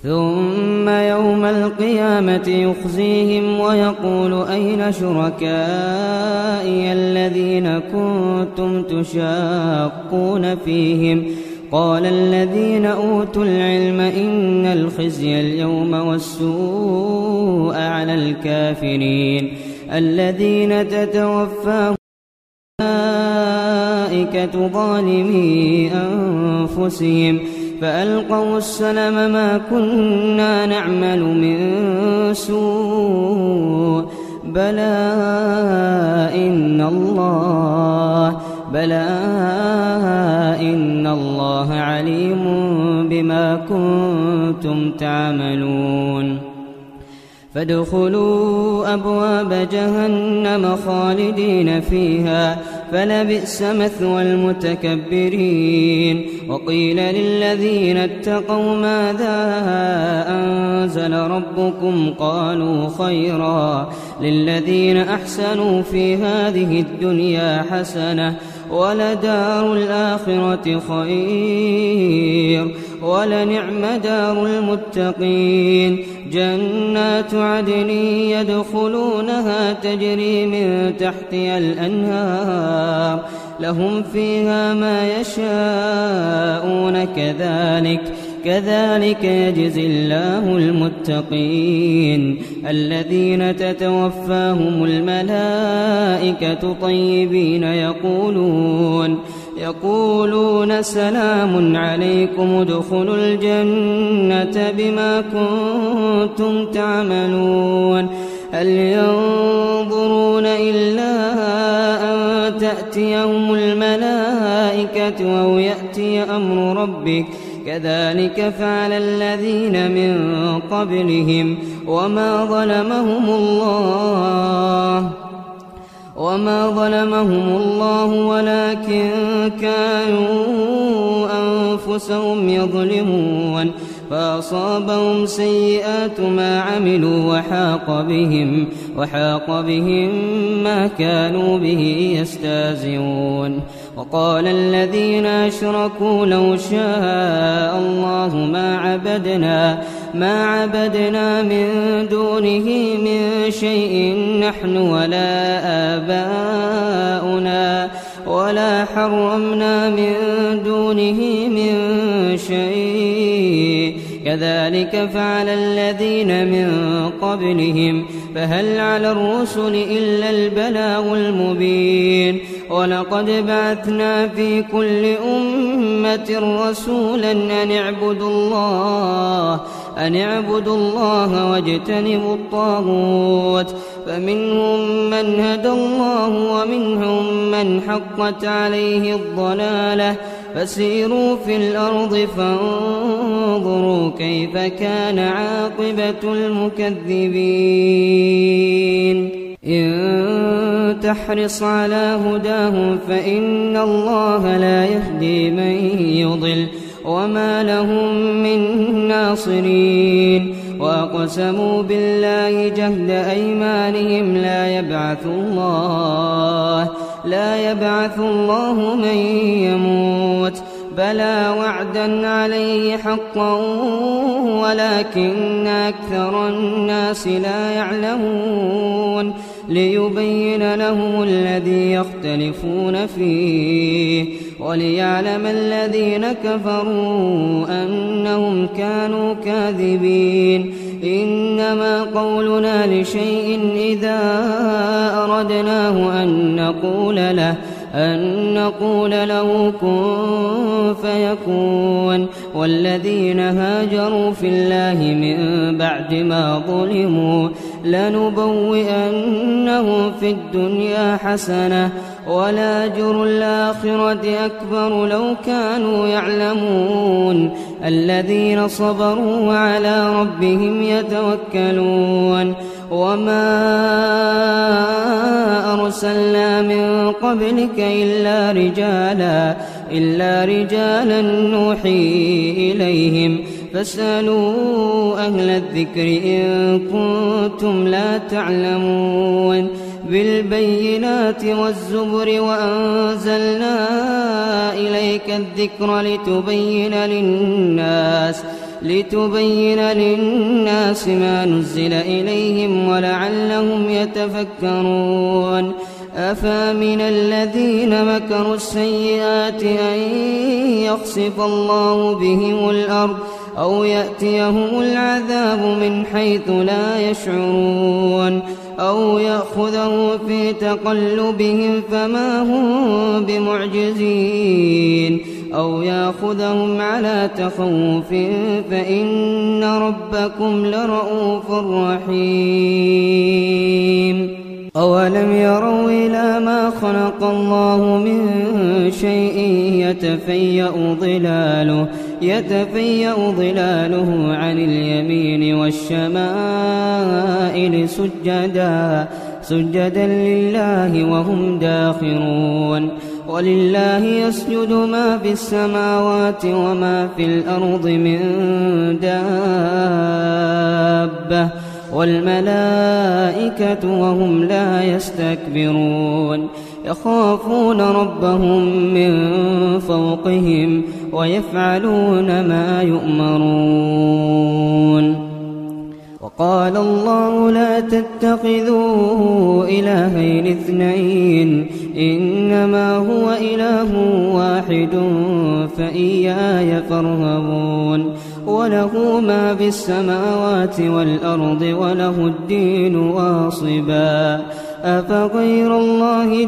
ثم يوم القيامة يخزيهم ويقول أين شركائي الذين كنتم تشاقون فيهم قال الذين أوتوا العلم إن الخزي اليوم والسوء على الكافرين الذين تتوفاهم الملائكة ظالمي أنفسهم فألقوا السلم ما كنا نعمل من سوء بلى إن الله عليم بما كنتم تعملون فادخلوا أبواب جهنم خالدين فيها فلبئس مثوى المتكبرين وقيل للذين اتقوا ماذا أنزل ربكم قالوا خيرا للذين أحسنوا في هذه الدنيا حسنة ولدار الآخرة خير ولنعم دار المتقين جنات عدن يدخلونها تجري من تحتها الأنهار لهم فيها ما يشاءون كذلك يجزي الله المتقين الذين تتوفاهم الملائكة طيبين يقولون سلام عليكم ادخلوا الجنة بما كنتم تعملون هل ينظرون إلا أن تأتيهم الملائكة أو يأتي أمر ربك كذلك فعل الذين من قبلهم وما ظلمهم الله ولكن كانوا أنفسهم يظلمون فأصابهم سيئات ما عملوا وحاق بهم ما كانوا به يستهزئون وقال الذين أشركوا لو شاء الله ما عبدنا من دونه من شيء نحن ولا آباؤنا ولا حرمنا من دونه من شيء كذلك فعل الذين من قبلهم فهل على الرسل إلا البلاغ المبين ولقد بعثنا في كل أمة رسولا أن اعبدوا الله واجتنبوا الطاغوت فمنهم من هدى الله ومنهم من حقت عليه الضلالة فسيروا في الأرض فانظروا كيف كان عاقبة المكذبين إن تحرص على هداهم فإن الله لا يهدي من يضل وما لهم من ناصرين وأقسموا بالله جهد أيمانهم لا يبعث الله من يموت بلى وعدا عليه حقا ولكن أكثر الناس لا يعلمون ليبين لهم الذي يختلفون فيه وليعلم الذين كفروا أنهم كانوا كاذبين إنما قولنا لشيء إذا أردناه أن نقول له كن فيكون والذين هاجروا في الله من بعد ما ظلموا لنبوئنهم في الدنيا حسنة ولأجر الآخرة أكبر لو كانوا يعلمون الذين صبروا وعلى ربهم يتوكلون وما أرسلنا من قبلك إلا رجالا نوحي إليهم فاسألوا أهل الذكر إن كنتم لا تعلمون بالبينات والزبر وأنزلنا إليك الذكر لتبين للناس ما نزل إليهم ولعلهم يتفكرون أفامن الذين مكروا السيئات أن يخسف الله بهم الأرض أو يأتيهم العذاب من حيث لا يشعرون أو يأخذهم في تقلبهم فما هم بمعجزين أو يأخذهم على تخوف فإن ربكم لرؤوف رحيم أولم يروا إلى ما خلق الله من شيء يتفيأ ظلاله عن اليمين والشمائل سجدا لله وهم داخرون ولله يسجد ما في السماوات وما في الأرض من دابة والملائكة وهم لا يستكبرون يخافون ربهم من فوقهم ويفعلون ما يؤمرون وقال الله لا تتخذوا إلهين اثنين إنما هو إله واحد فإياي فارهبون وله ما في السماوات والأرض وله الدين واصبا أفغير الله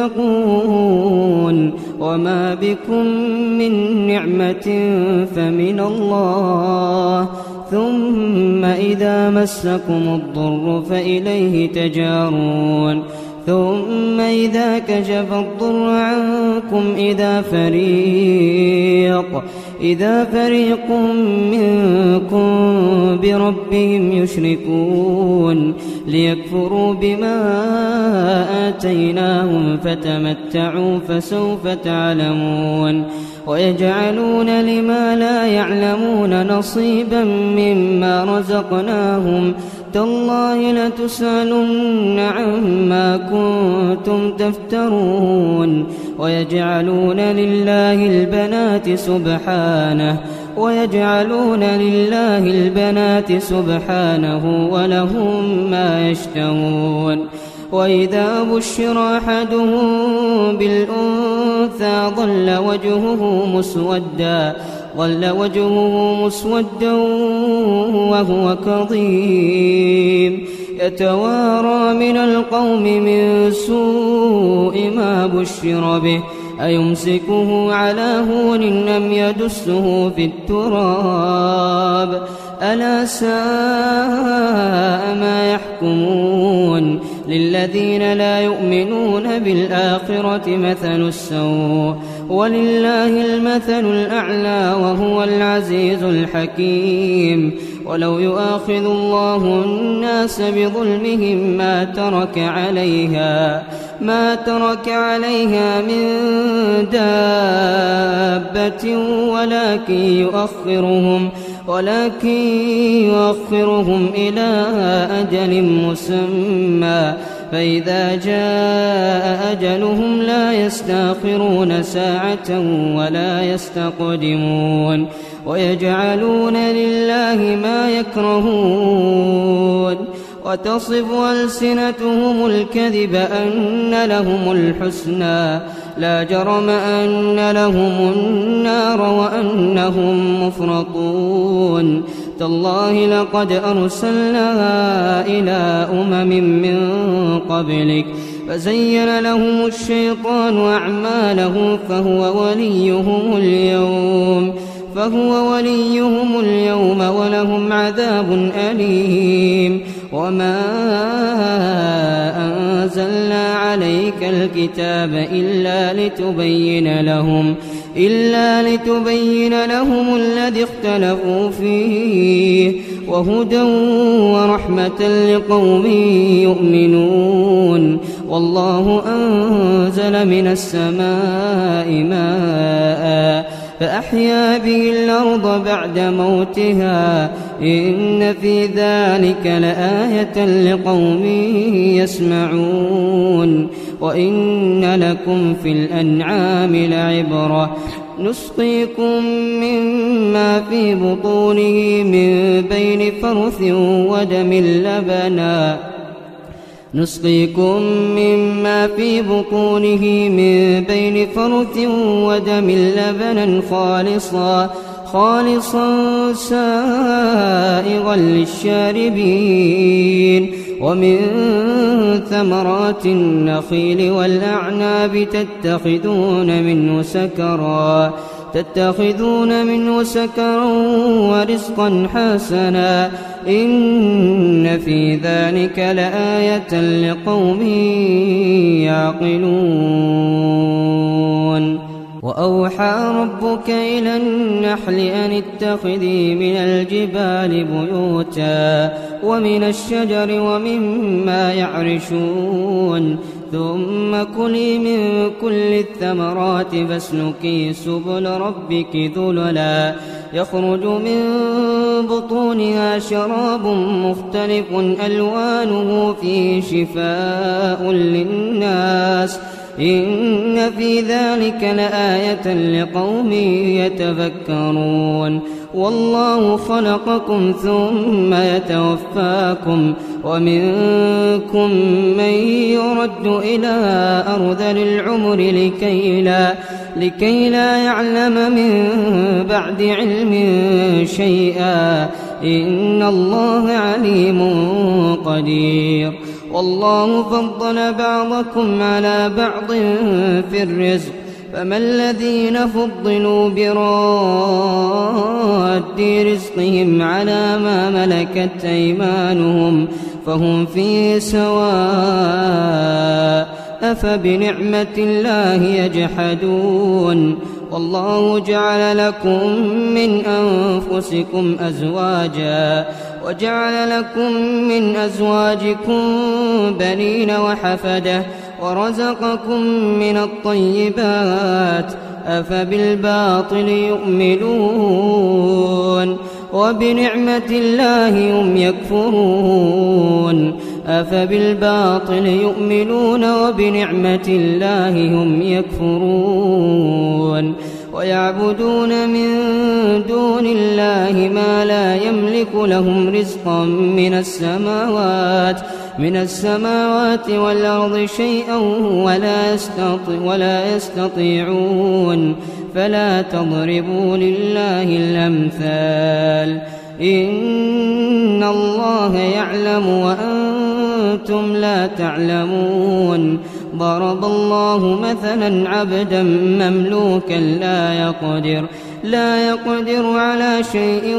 تتقون وما بكم من نعمة فمن الله ثم إذا مسكم الضر فإليه تجارون ثم إذا كشف الضر عنكم إذا فريق منكم بربهم يشركون ليكفروا بما آتيناهم فتمتعوا فسوف تعلمون ويجعلون لما لا يعلمون نصيبا مما رزقناهم تالله لتسألن عما كنتم تفترون ويجعلون لله البنات سبحانه ولهم ما يشتهون وإذا بشر أحدهم بالأنثى ظل وجهه مسودا وهو كظيم يتوارى من القوم من سوء ما بشر به أيمسكه على هون أم يدسه في التراب ألا ساء ما يحكمون للذين لا يؤمنون بالآخرة مثل السوء ولله المثل الأعلى وهو العزيز الحكيم ولو يؤاخذ الله الناس بظلمهم ما ترك عليها من دابة ولكن يؤخرهم إلى أجل مسمى فإذا جاء أجلهم لا يستأخرون ساعة ولا يستقدمون ويجعلون لله ما يكرهون وتصف ألسنتهم الكذب أن لهم الحسنى لا جرم أن لهم النار وأنهم مفرطون تالله لقد أرسلنا إلى من قبلك فزين لهم الشيطان أعمالهم فهو وليهم اليوم ولهم عذاب أليم وما أنزلنا عليك الكتاب إلا لتبين لهم الذي اختلفوا فيه وهدى ورحمة لقوم يؤمنون والله أنزل من السماء ماء فأحيا به الأرض بعد موتها إن في ذلك لآية لقوم يسمعون وإن لكم في الأنعام لعبرة نسقيكم مما في بطونه من بين فرث ودم لبنا خالصا سائغا للشاربين ومن ثمرات النخيل والأعناب تتخذون منه سكرا ورزقا حسنا إن في ذلك لآية لقوم يعقلون وأوحى ربك إلى النحل أن اتخذي من الجبال بيوتا ومن الشجر ومما يعرشون ثم كلي من كل الثمرات فاسلكي سبل ربك ذللا يخرج من بطونها شراب مختلف ألوانه فيه شفاء للناس إن في ذلك لآية لقوم يتفكرون والله خلقكم ثم يتوفاكم ومنكم من يرد إلى أرذل العمر لكي لا يعلم من بعد علم شيئا إن الله عليم قدير والله فضل بعضكم على بعض في الرزق فما الذين فضلوا براد رزقهم على ما ملكت أيمانهم فهم فيه سواء أفبنعمة الله يجحدون والله جعل لكم من أنفسكم أزواجا وجعل لكم من أزواجكم بنين وحفدة ورزقكم من الطيبات أفبالباطل يؤمنون وبنعمة الله هم يكفرون أفبالباطل يؤمنون وبنعمة الله هم يكفرون ويعبدون من دون الله ما لا يملك لهم رزقا من السماوات والأرض شيئا ولا يستطيعون فلا تضربوا لله الأمثال إن الله يعلم وأنتم لا تعلمون ضرب الله مثلا عبدا مملوكا لا يقدر على شيء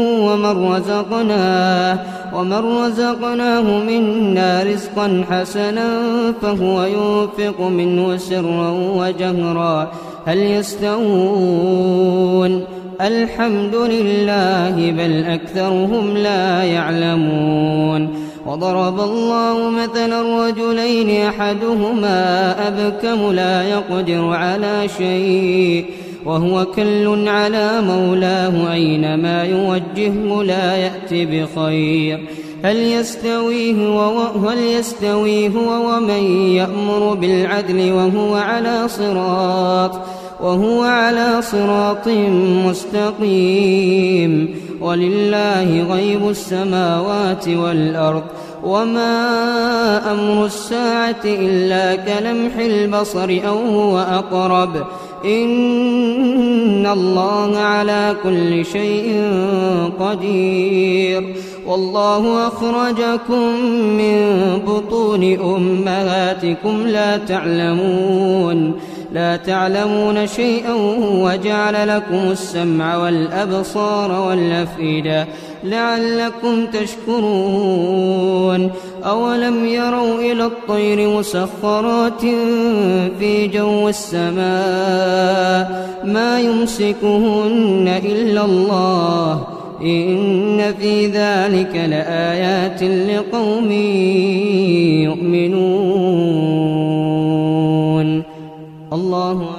ومن رزقناه منا رزقا حسنا فهو ينفق منه سرا وجهرا هل يستوون الحمد لله بل أكثرهم لا يعلمون وضرب الله مثلا رجلين أحدهما أبكم لا يقدر على شيء وهو كل على مولاه أينما يوجهه لا يأتي بخير هل يستوي هو ومن يأمر بالعدل وهو على صراط مستقيم ولله غيب السماوات والأرض وما أمر الساعة إلا كلمح البصر أو هو أقرب إن الله على كل شيء قدير والله أخرجكم من بطون أمهاتكم لا تعلمون شيئا وجعل لكم السمع والأبصار والأفئدة لعلكم تشكرون أولم يروا إلى الطير مسخرات في جو السماء ما يمسكهن إلا الله إن في ذلك لآيات لقوم يؤمنون الله